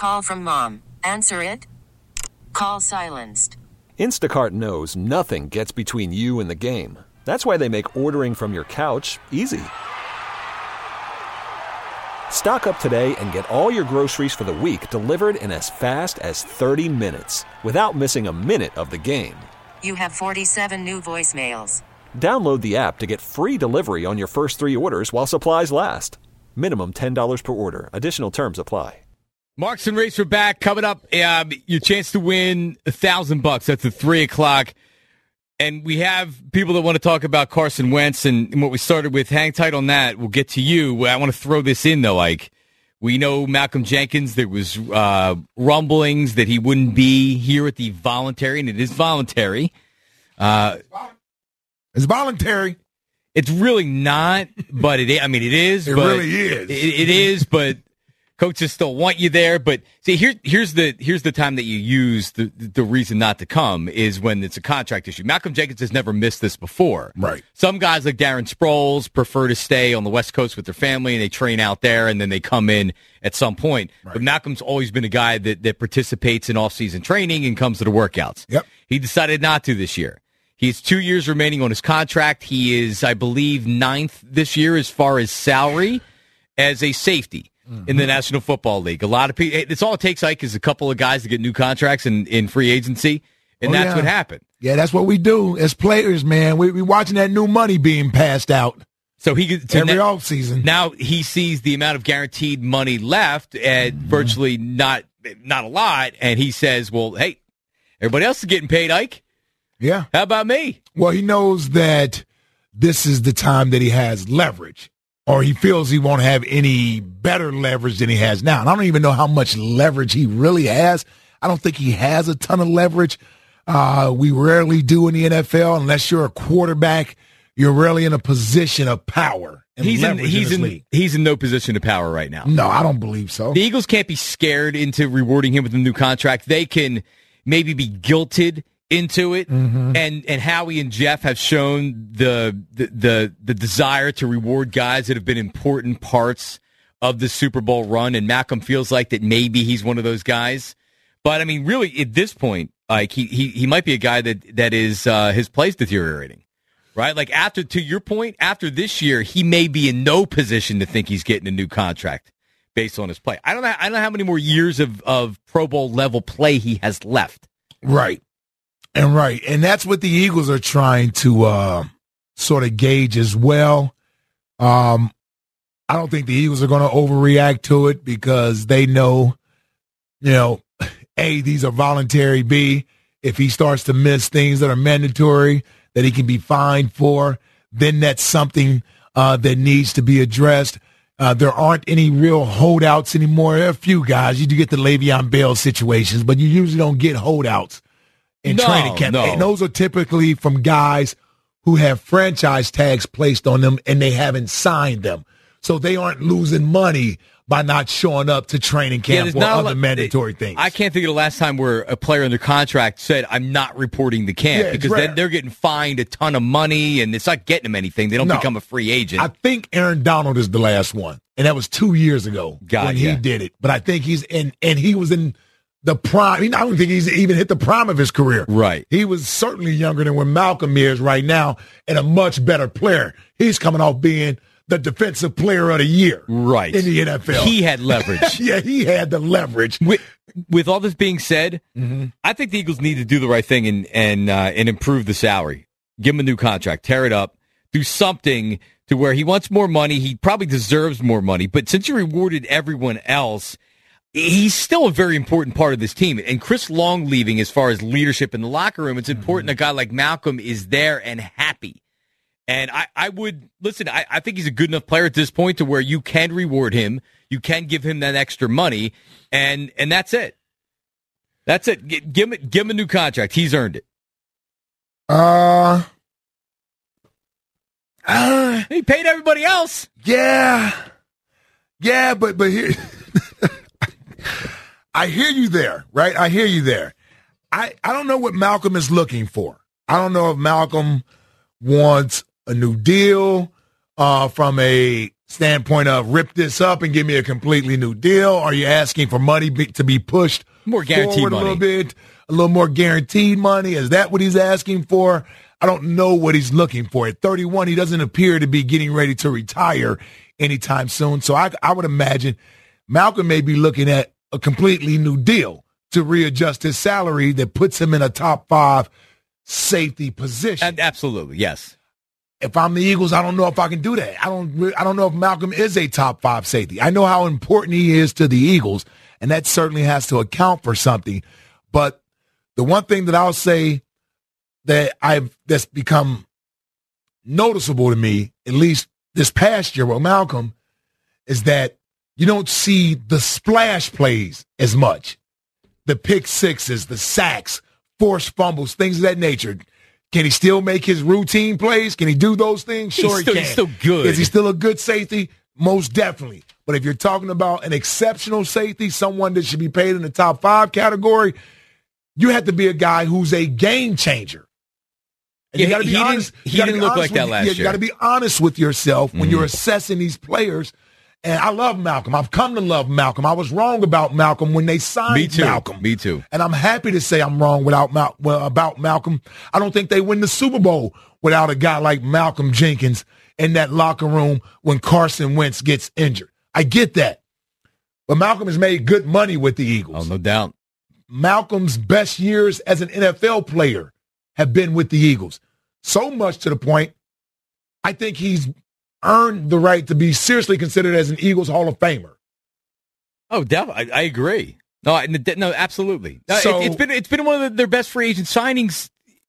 call from mom. Answer it. Call silenced. Instacart knows nothing gets between you and the game. That's why they make ordering from your couch easy. Stock up today and get all your groceries for the week delivered in as fast as 30 minutes without missing a minute of the game. You have 47 new voicemails. Download the app to get free delivery on your first 3 orders while supplies last. Minimum $10 per order. Additional terms apply. Marks and Race are back. Coming up, your chance to win $1,000. That's at 3 o'clock. And we have people that want to talk about Carson Wentz and what we started with. Hang tight on that. We'll get to you. I want to throw this in, though, Ike. We know Malcolm Jenkins, there was rumblings that he wouldn't be here at the voluntary, and it is voluntary. It's voluntary. It's really not, but it is. It really is. It is, but coaches still want you there. But see, here's the time that you use the reason not to come is when it's a contract issue. Malcolm Jenkins has never missed this before. Right. Some guys like Darren Sproles prefer to stay on the West Coast with their family and they train out there and then they come in at some point. Right. But Malcolm's always been a guy that participates in off-season training and comes to the workouts. Yep. He decided not to this year. He has 2 years remaining on his contract. He is, I believe, 9th this year as far as salary as a safety in the National Football League. A lot of people, it's all it takes, Ike, is a couple of guys to get new contracts in free agency, and that's what happened. Yeah, that's what we do as players, man. We watching that new money being passed out. So every offseason. Now he sees the amount of guaranteed money left at virtually not a lot, and he says, well, hey, everybody else is getting paid, Ike. Yeah. How about me? Well, he knows that this is the time that he has leverage, or he feels he won't have any better leverage than he has now. And I don't even know how much leverage he really has. I don't think he has a ton of leverage. We rarely do in the NFL unless you're a quarterback. You're rarely in a position of power. And he's in no position of power right now. No, I don't believe so. The Eagles can't be scared into rewarding him with a new contract. They can maybe be guilted into it, and Howie and Jeff have shown the desire to reward guys that have been important parts of the Super Bowl run, and Malcolm feels like that maybe he's one of those guys. But I mean, really, at this point, like he might be a guy that is his play's deteriorating, right? Like to your point, after this year, he may be in no position to think he's getting a new contract based on his play. I don't know how many more years of Pro Bowl level play he has left. Right. And that's what the Eagles are trying to sort of gauge as well. I don't think the Eagles are going to overreact to it because they know, A, these are voluntary. B, if he starts to miss things that are mandatory that he can be fined for, then that's something that needs to be addressed. There aren't any real holdouts anymore. There are a few guys. You do get the Le'Veon Bell situations, but you usually don't get holdouts in training camp. No. And those are typically from guys who have franchise tags placed on them and they haven't signed them. So they aren't losing money by not showing up to training camp or other mandatory things. I can't think of the last time where a player under contract said, I'm not reporting to camp, because then they're getting fined a ton of money and it's not getting them anything. They don't become a free agent. I think Aaron Donald is the last one, and that was 2 years ago when he did it. But I think he's in, and he was in the prime. I don't think he's even hit the prime of his career. Right. He was certainly younger than when Malcolm is right now and a much better player. He's coming off being the defensive player of the year in the NFL. He had leverage. Yeah, he had the leverage. With all this being said, I think the Eagles need to do the right thing and improve the salary. Give him a new contract. Tear it up. Do something to where he wants more money. He probably deserves more money. But since you rewarded everyone else, he's still a very important part of this team. And Chris Long leaving as far as leadership in the locker room, it's important a guy like Malcolm is there and happy. And I would listen. I think he's a good enough player at this point to where you can reward him, you can give him that extra money, and that's it. That's it. Give him a new contract. He's earned it. He paid everybody else. Yeah, but here, I hear you there, right? I hear you there. I don't know what Malcolm is looking for. I don't know if Malcolm wants a new deal from a standpoint of rip this up and give me a completely new deal? Are you asking for money to be pushed more guaranteed forward money? A little bit, a little more guaranteed money? Is that what he's asking for? I don't know what he's looking for. At 31, he doesn't appear to be getting ready to retire anytime soon. So I would imagine Malcolm may be looking at a completely new deal to readjust his salary that puts him in a top 5 safety position. Absolutely, yes. If I'm the Eagles, I don't know if I can do that. I don't know if Malcolm is a top 5 safety. I know how important he is to the Eagles, and that certainly has to account for something. But the one thing that I'll say that's become noticeable to me, at least this past year with Malcolm, is that you don't see the splash plays as much. The pick sixes, the sacks, forced fumbles, things of that nature. Can he still make his routine plays? Can he do those things? Sure, he can. He's still good. Is he still a good safety? Most definitely. But if you're talking about an exceptional safety, someone that should be paid in the top 5 category, you have to be a guy who's a game changer. And you got to be honest. He didn't look like that last year. You got to be honest with yourself when you're assessing these players. And I love Malcolm. I've come to love Malcolm. I was wrong about Malcolm when they signed Malcolm. Me too. And I'm happy to say I'm wrong about Malcolm. I don't think they win the Super Bowl without a guy like Malcolm Jenkins in that locker room when Carson Wentz gets injured. I get that. But Malcolm has made good money with the Eagles. Oh, no doubt. Malcolm's best years as an NFL player have been with the Eagles. So much to the point, I think he's earned the right to be seriously considered as an Eagles Hall of Famer. Oh, definitely. I agree. No, absolutely. It's been one of their best free agent signings.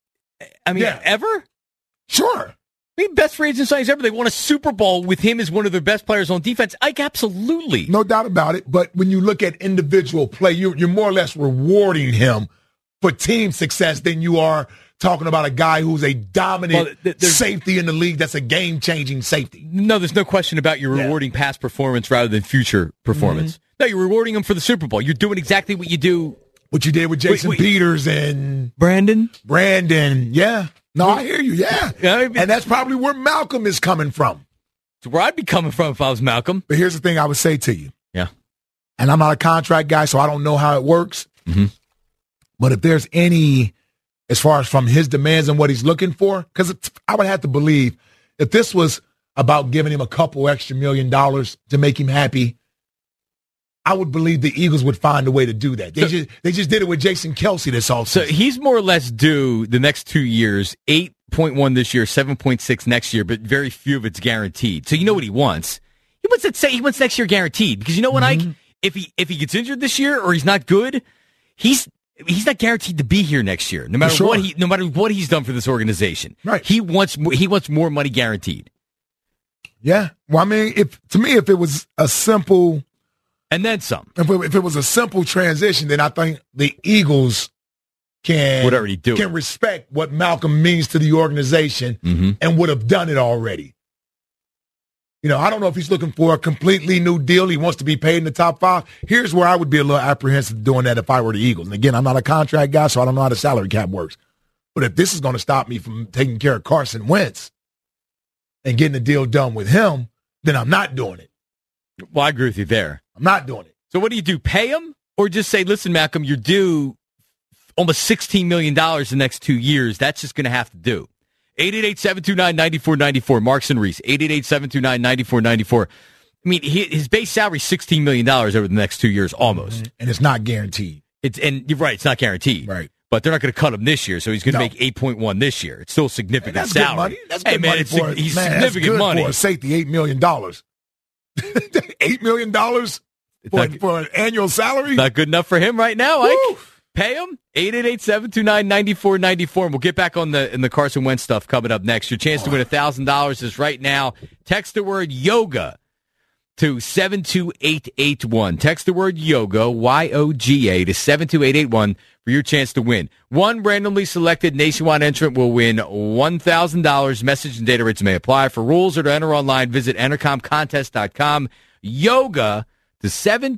I mean, ever? Sure. I mean, best free agent signings ever. They won a Super Bowl with him as one of their best players on defense. Absolutely. No doubt about it. But when you look at individual play, you're more or less rewarding him for team success than you are talking about a guy who's a dominant safety in the league that's a game-changing safety. No, there's no question about you rewarding past performance rather than future performance. Mm-hmm. No, you're rewarding him for the Super Bowl. You're doing exactly what you do. What you did with Jason Peters and Brandon. Yeah. No, I hear you. Yeah. And that's probably where Malcolm is coming from. It's where I'd be coming from if I was Malcolm. But here's the thing I would say to you. Yeah. And I'm not a contract guy, so I don't know how it works. Mm-hmm. But if there's any, as far as from his demands and what he's looking for, because I would have to believe if this was about giving him a couple extra $1 million to make him happy, I would believe the Eagles would find a way to do that. They just did it with Jason Kelce this offseason. So he's more or less due the next 2 years, 8.1 this year, 7.6 next year, but very few of it's guaranteed. So you know what he wants. He wants next year guaranteed. Because you know what, Ike? If he gets injured this year or he's not good, he's not guaranteed to be here next year. No matter what he's done for this organization. Right. He wants more money guaranteed. Yeah. Well, I mean, if it was a simple and then some. If it was a simple transition, then I think the Eagles can respect what Malcolm means to the organization and would have done it already. You know, I don't know if he's looking for a completely new deal. He wants to be paid in the top 5. Here's where I would be a little apprehensive doing that if I were the Eagles. And again, I'm not a contract guy, so I don't know how the salary cap works. But if this is going to stop me from taking care of Carson Wentz and getting the deal done with him, then I'm not doing it. Well, I agree with you there. I'm not doing it. So what do? Pay him? Or just say, listen, Malcolm, you're due almost $16 million the next 2 years. That's just going to have to do. 888-729-9494. Marks and Reese. 888-729-9494. I mean, his base salary is $16 million over the next 2 years, almost. And it's not guaranteed. And you're right, it's not guaranteed. Right. But they're not going to cut him this year, so he's going to make 8.1 this year. It's still significant that's salary. Good money. That's good money for he's man, significant that's good money. For a safety, $8 million. $8 million for an annual salary? Not good enough for him right now, Ike. Pay him. 888-729-9494. And we'll get back on the Carson Wentz stuff coming up next. Your chance to win $1,000 is right now. Text the word yoga to 72881. Text the word yoga, Y-O-G-A, to 72881 for your chance to win. One randomly selected nationwide entrant will win $1,000. Message and data rates may apply. For rules or to enter online, visit entercomcontest.com. Yoga to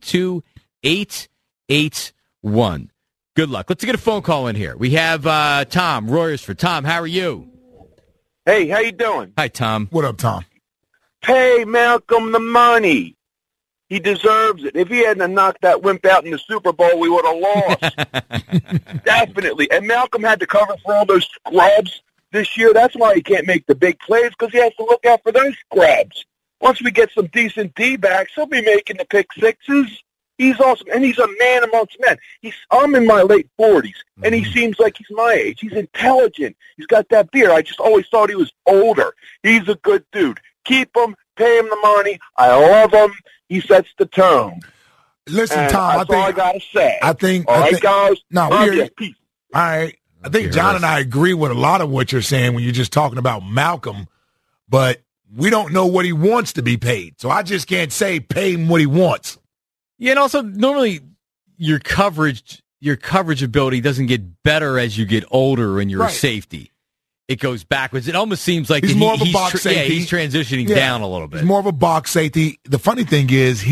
72881. Good luck. Let's get a phone call in here. We have Tom Royersford. Tom, how are you? Hey, how you doing? Hi, Tom. What up, Tom? Pay Malcolm the money. He deserves it. If he hadn't knocked that wimp out in the Super Bowl, we would have lost. Definitely. And Malcolm had to cover for all those scrubs this year. That's why he can't make the big plays, because he has to look out for those scrubs. Once we get some decent D-backs, he'll be making the pick sixes. He's awesome, and he's a man amongst men. I'm in my late 40s, and he seems like he's my age. He's intelligent. He's got that beard. I just always thought he was older. He's a good dude. Keep him, pay him the money. I love him. He sets the tone. Listen, and Tom, that's all I got to say. All right, guys? No, Peace. All right. I think John and I agree with a lot of what you're saying when you're just talking about Malcolm, but we don't know what he wants to be paid. So I just can't say pay him what he wants. Yeah, and also normally your coverage ability doesn't get better as you get older and you're a safety. It goes backwards. It almost seems like he's more of a box safety. Yeah, he's transitioning down a little bit. He's more of a box safety. The funny thing is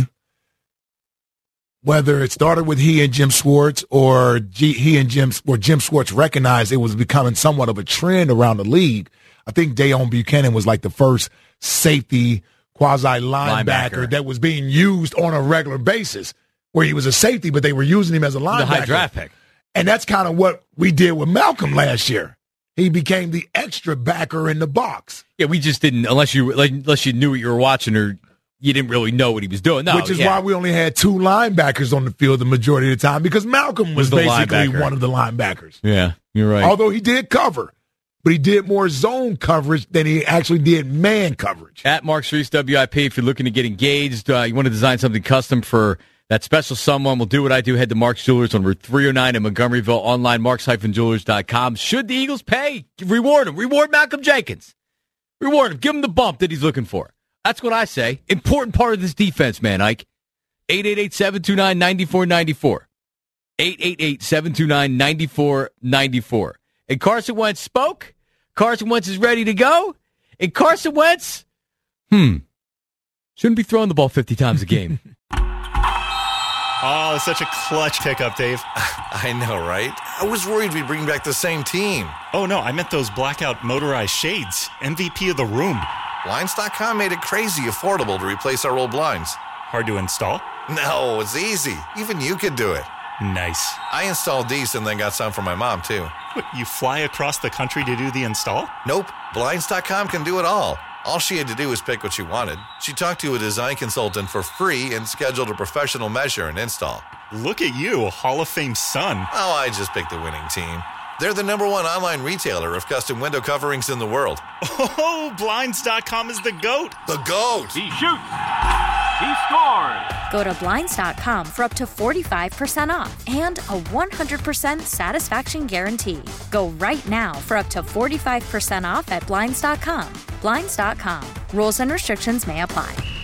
whether it started with he and Jim Schwartz or Jim Schwartz recognized it was becoming somewhat of a trend around the league. I think Dayon Buchanan was like the first safety quasi-linebacker that was being used on a regular basis, where he was a safety, but they were using him as a linebacker. The high draft pick. And that's kind of what we did with Malcolm last year. He became the extra backer in the box. Yeah, we just didn't, unless you knew what you were watching, or you didn't really know what he was doing. No, which is why we only had two linebackers on the field the majority of the time, because Malcolm was basically one of the linebackers. Yeah, you're right. Although he did cover, but he did more zone coverage than he actually did man coverage. At Mark Streets WIP, if you're looking to get engaged, you want to design something custom for that special someone, will do what I do. Head to Mark's Jewelers on Route 309 in Montgomeryville. Online, marks-jewelers.com. Should the Eagles pay? Reward him. Reward Malcolm Jenkins. Reward him. Give him the bump that he's looking for. That's what I say. Important part of this defense, man, Ike. 888-729-9494. 888-729-9494. And Carson Wentz spoke. Carson Wentz is ready to go. And Carson Wentz, shouldn't be throwing the ball 50 times a game. Oh, such a clutch pickup, Dave. I know, right? I was worried we'd bring back the same team. Oh, no, I meant those blackout motorized shades. MVP of the room. Blinds.com made it crazy affordable to replace our old blinds. Hard to install? No, it's easy. Even you could do it. Nice. I installed these and then got some for my mom, too. What, you fly across the country to do the install? Nope. Blinds.com can do it all. All she had to do was pick what she wanted. She talked to a design consultant for free and scheduled a professional measure and install. Look at you, Hall of Fame son. Oh, I just picked the winning team. They're the #1 online retailer of custom window coverings in the world. Oh, Blinds.com is the GOAT. The GOAT! He shoots. He scores. Go to Blinds.com for up to 45% off and a 100% satisfaction guarantee. Go right now for up to 45% off at Blinds.com. Blinds.com. Rules and restrictions may apply.